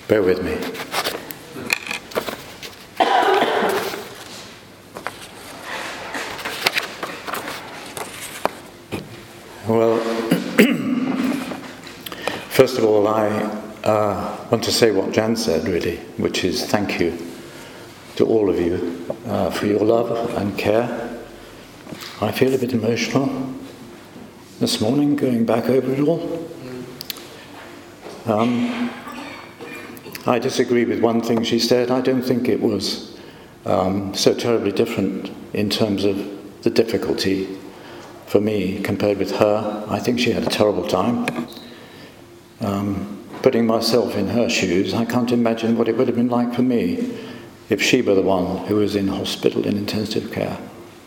Bear with me. Well, first of all, I want to say what Jan said, really, which is thank you to all of you for your love and care. I feel a bit emotional this morning, going back over it all. I disagree with one thing she said. I don't think it was so terribly different in terms of the difficulty for me compared with her. I think she had a terrible time. Putting myself in her shoes, I can't imagine what it would have been like for me if she were the one who was in hospital in intensive care.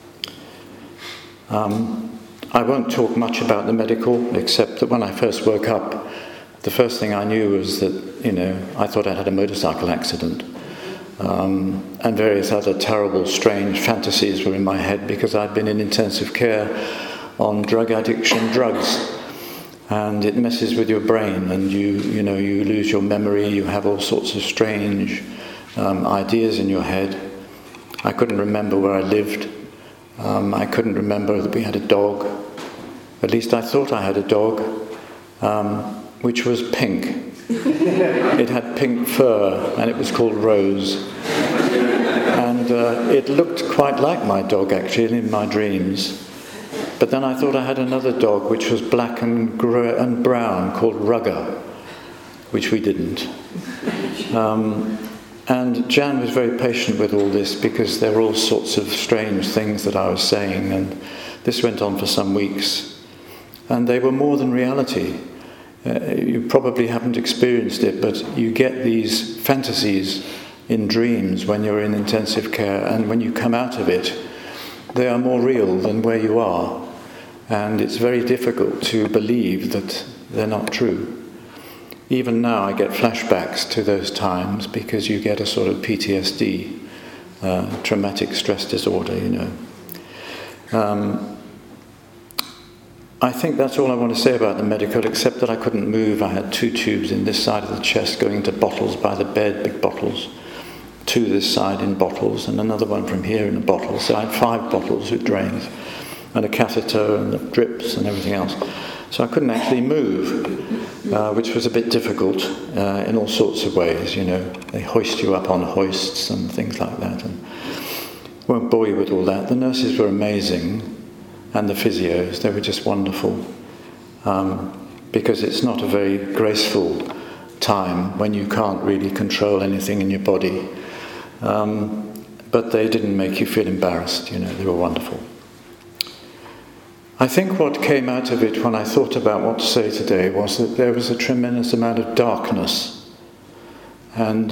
I won't talk much about the medical, except that when I first woke up, the first thing I knew was that, I thought I'd had a motorcycle accident. And various other terrible, strange fantasies were in my head because I'd been in intensive care on drug addiction drugs. And it messes with your brain, and you lose your memory, you have all sorts of strange ideas in your head. I couldn't remember where I lived. I couldn't remember that we had a dog. At least I thought I had a dog, which was pink. It had pink fur, and it was called Rose. And it looked quite like my dog, actually, in my dreams. But then I thought I had another dog, which was black and grey and brown, called Rugger, which we didn't. And Jan was very patient with all this because there were all sorts of strange things that I was saying, and this went on for some weeks. And they were more than reality. You probably haven't experienced it, but you get these fantasies in dreams when you're in intensive care, and when you come out of it, they are more real than where you are. And it's very difficult to believe that they're not true. Even now I get flashbacks to those times because you get a sort of PTSD, traumatic stress disorder, I think that's all I want to say about the medical, except that I couldn't move. I had 2 tubes in this side of the chest going into bottles by the bed, big bottles, 2 this side in bottles, and another one from here in a bottle. So I had 5 bottles with drains, and a catheter and the drips and everything else. So I couldn't actually move, which was a bit difficult in all sorts of ways, They hoist you up on hoists and things like that. And I won't bore you with all that. The nurses were amazing, and the physios, they were just wonderful. Because it's not a very graceful time when you can't really control anything in your body. But they didn't make you feel embarrassed, they were wonderful. I think what came out of it when I thought about what to say today was that there was a tremendous amount of darkness. And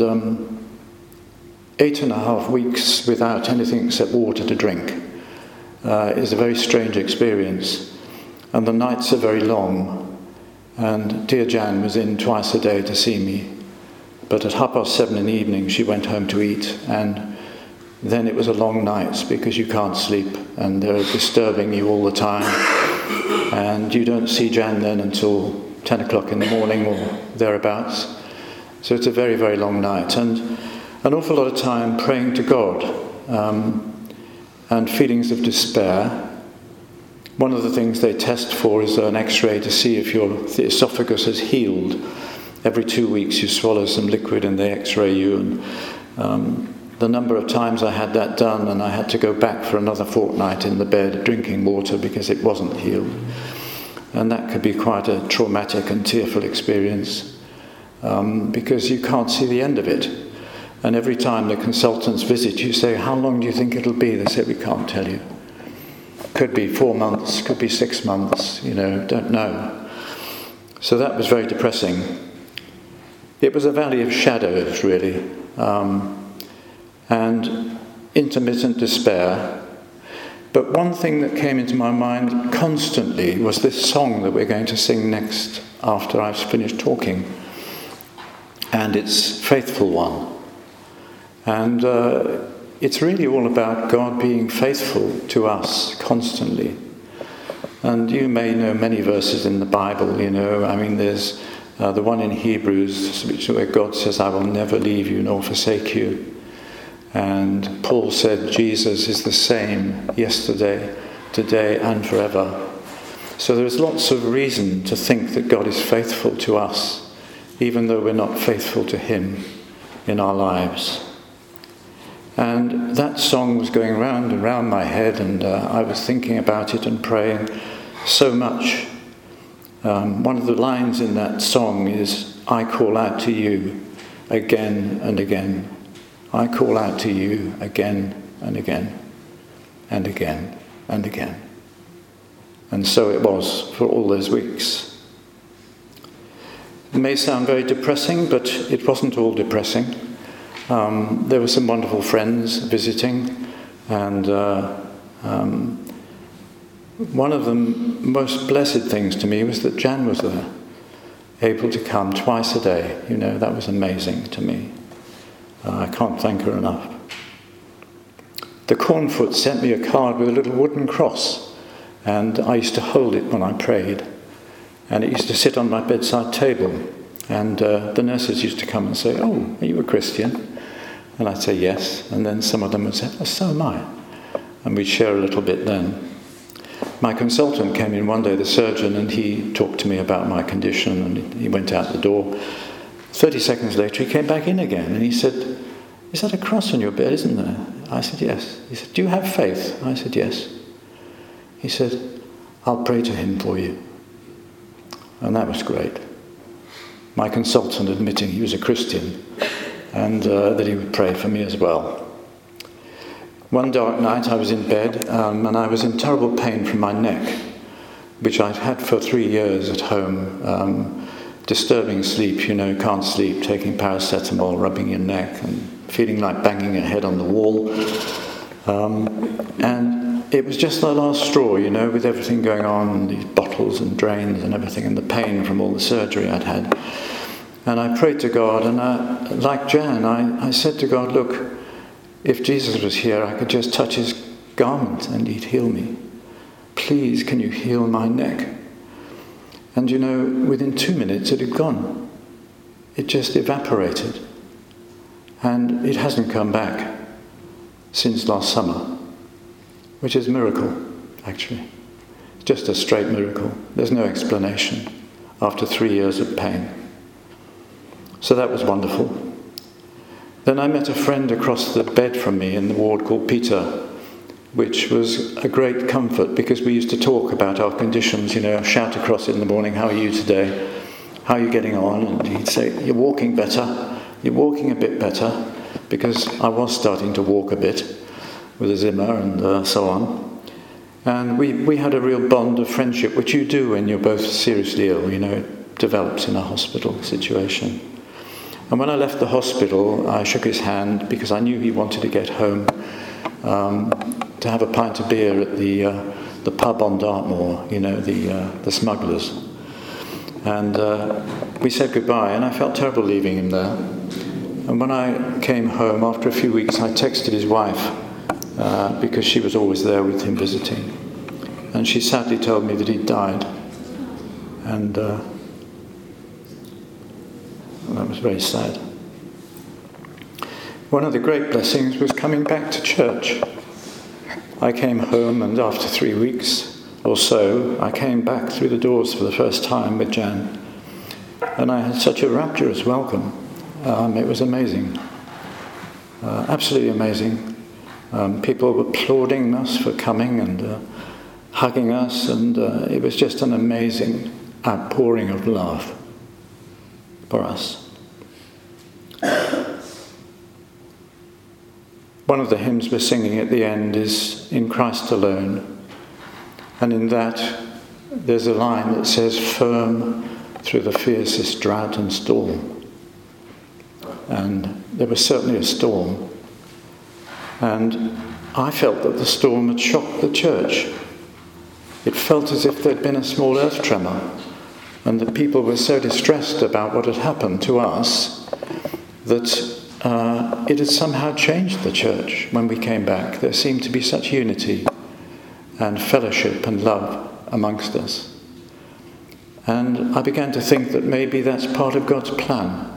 8.5 weeks without anything except water to drink is a very strange experience. And the nights are very long. And dear Jan was in twice a day to see me. But at 7:30 in the evening she went home to eat, and then it was a long night because you can't sleep and they're disturbing you all the time, and you don't see Jan then until 10 o'clock in the morning or thereabouts. So it's a very, very long night, and an awful lot of time praying to God, and feelings of despair. One of the things they test for is an x-ray to see if your esophagus has healed. Every 2 weeks you swallow some liquid and they x-ray you, and the number of times I had that done, and I had to go back for another fortnight in the bed drinking water because it wasn't healed. And that could be quite a traumatic and tearful experience because you can't see the end of it. And every time the consultants visit, you say, how long do you think it'll be? They say, we can't tell you. Could be 4 months, could be 6 months, don't know. So that was very depressing. It was a valley of shadows, really. And intermittent despair. But one thing that came into my mind constantly was this song that we're going to sing next after I've finished talking. And it's Faithful One. And it's really all about God being faithful to us constantly. And you may know many verses in the Bible, there's The one in Hebrews, where God says, I will never leave you nor forsake you. And Paul said, Jesus is the same yesterday, today, and forever. So there's lots of reason to think that God is faithful to us, even though we're not faithful to him in our lives. And that song was going round and round my head, and I was thinking about it and praying so much. One of the lines in that song is, I call out to you again and again. I call out to you again and again and again and again. And so it was for all those weeks. It may sound very depressing, but it wasn't all depressing. There were some wonderful friends visiting, and one of the most blessed things to me was that Jan was there, able to come twice a day. You know, that was amazing to me. I can't thank her enough. The Cornfoot sent me a card with a little wooden cross, and I used to hold it when I prayed. And it used to sit on my bedside table. And the nurses used to come and say, oh, are you a Christian? And I'd say yes. And then some of them would say, oh, so am I. And we'd share a little bit then. My consultant came in one day, the surgeon, and he talked to me about my condition, and he went out the door. 30 seconds later, he came back in again, and he said, is that a cross on your bed, isn't there? I said, yes. He said, do you have faith? I said, yes. He said, I'll pray to him for you. And that was great. My consultant admitting he was a Christian, and that he would pray for me as well. One dark night I was in bed, and I was in terrible pain from my neck, which I'd had for 3 years at home. Disturbing sleep, you know, can't sleep, taking paracetamol, rubbing your neck, and feeling like banging your head on the wall. And it was just the last straw, you know, with everything going on, these bottles and drains and everything, and the pain from all the surgery I'd had. And I prayed to God, and like Jan, I said to God, look, if Jesus was here, I could just touch his garment and he'd heal me. Please, can you heal my neck? And you know, within 2 minutes it had gone. It just evaporated. And it hasn't come back since last summer, which is a miracle, actually. Just a straight miracle. There's no explanation after 3 years of pain. So that was wonderful. Then I met a friend across the bed from me in the ward called Peter, which was a great comfort because we used to talk about our conditions, you know, shout across in the morning, how are you today? How are you getting on? And he'd say, you're walking better, you're walking a bit better, because I was starting to walk a bit with a Zimmer and so on. And we had a real bond of friendship, which you do when you're both seriously ill, you know, it develops in a hospital situation. And when I left the hospital, I shook his hand because I knew he wanted to get home to have a pint of beer at the pub on Dartmoor, you know, the Smugglers. And we said goodbye, and I felt terrible leaving him there. And when I came home, after a few weeks, I texted his wife because she was always there with him visiting. And she sadly told me that he'd died. And that was very sad. One of the great blessings was coming back to church. I came home, and after 3 weeks or so, I came back through the doors for the first time with Jan. And I had such a rapturous welcome. It was amazing. Absolutely amazing. People were applauding us for coming and hugging us, and it was just an amazing outpouring of love for us. One of the hymns we're singing at the end is In Christ Alone. And in that, there's a line that says, firm through the fiercest drought and storm. And there was certainly a storm. And I felt that the storm had shocked the church. It felt as if there'd been a small earth tremor, and that people were so distressed about what had happened to us that it had somehow changed the church when we came back. There seemed to be such unity and fellowship and love amongst us. And I began to think that maybe that's part of God's plan.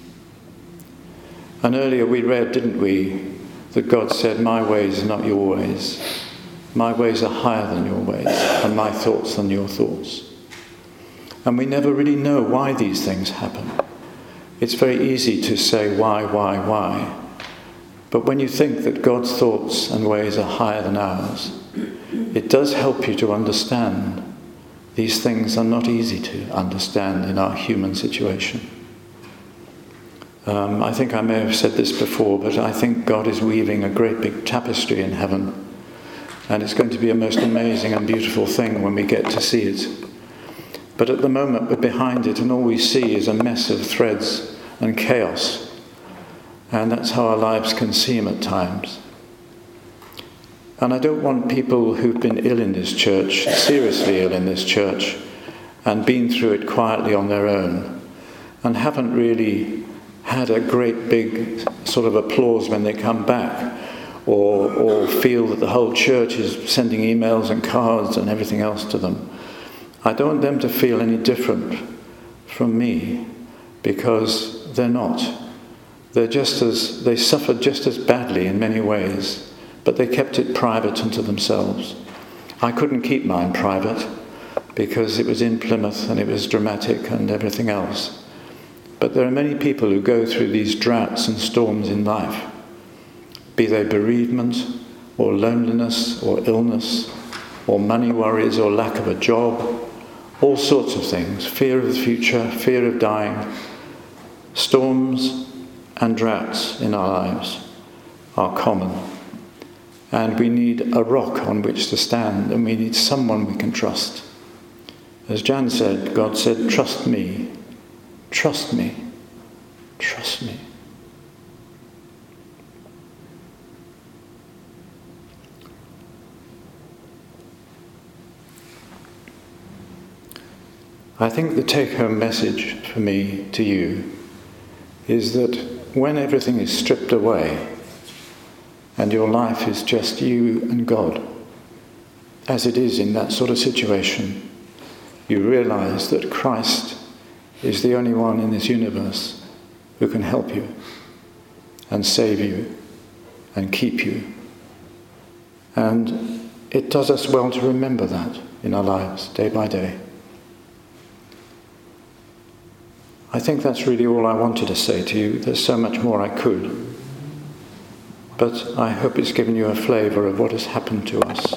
And earlier we read, didn't we, that God said, my ways are not your ways. My ways are higher than your ways, and my thoughts than your thoughts. And we never really know why these things happen. It's very easy to say why. But when you think that God's thoughts and ways are higher than ours, it does help you to understand these things are not easy to understand in our human situation. I think I may have said this before, but I think God is weaving a great big tapestry in heaven. And it's going to be a most amazing and beautiful thing when we get to see it. But at the moment we're behind it, and all we see is a mess of threads and chaos. And that's how our lives can seem at times. And I don't want people who've been ill in this church, seriously ill in this church, and been through it quietly on their own, and haven't really had a great big sort of applause when they come back, or feel that the whole church is sending emails and cards and everything else to them. I don't want them to feel any different from me, because they're not. They suffered just as badly in many ways, but they kept it private unto themselves. I couldn't keep mine private because it was in Plymouth and it was dramatic and everything else. But there are many people who go through these droughts and storms in life, be they bereavement or loneliness or illness or money worries or lack of a job, all sorts of things, fear of the future, fear of dying. Storms and droughts in our lives are common. And we need a rock on which to stand, and we need someone we can trust. As Jan said, God said, trust me, trust me, trust me. I think the take-home message for me to you is that when everything is stripped away and your life is just you and God, as it is in that sort of situation, you realize that Christ is the only one in this universe who can help you and save you and keep you. And it does us well to remember that in our lives, day by day. I think that's really all I wanted to say to you. There's so much more I could. But I hope it's given you a flavour of what has happened to us.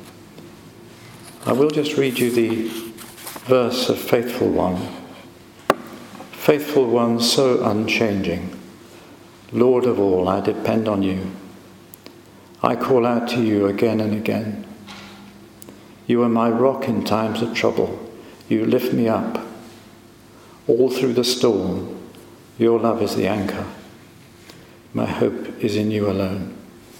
I will just read you the verse of Faithful One. Faithful One, so unchanging. Lord of all, I depend on you. I call out to you again and again. You are my rock in times of trouble. You lift me up. All through the storm, your love is the anchor. My hope is in you alone.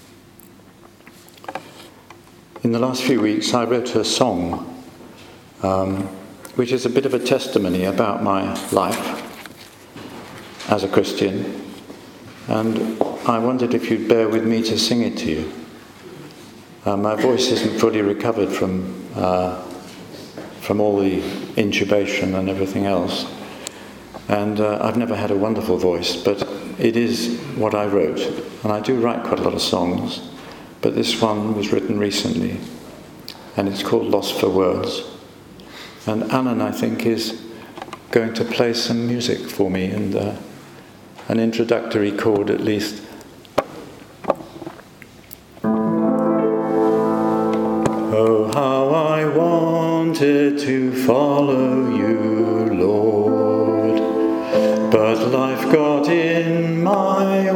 In the last few weeks, I wrote a song, which is a bit of a testimony about my life as a Christian. And I wondered if you'd bear with me to sing it to you. My voice isn't fully recovered from all the intubation and everything else. And I've never had a wonderful voice, but it is what I wrote. And I do write quite a lot of songs, but this one was written recently, and it's called Lost for Words. And Alan, I think, is going to play some music for me, and an introductory chord at least. Oh, how I wanted to follow you, Lord, but life got in my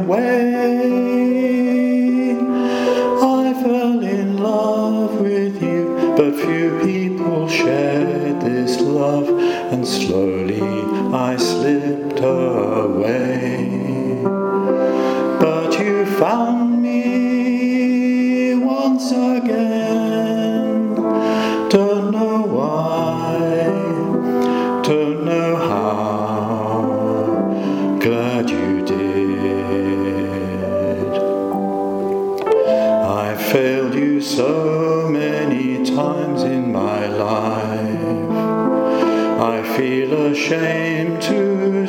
way. I fell in love with you, but few people shared this love, and slowly I slipped away. But you found me once again. Don't know why, don't know how, glad you did. I failed you so many times in my life. I ashamed to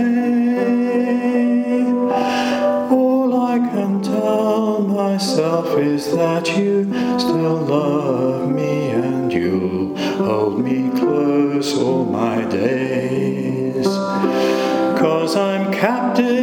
say. All I can tell myself is that you still love me and you'll hold me close all my days. 'Cause I'm captive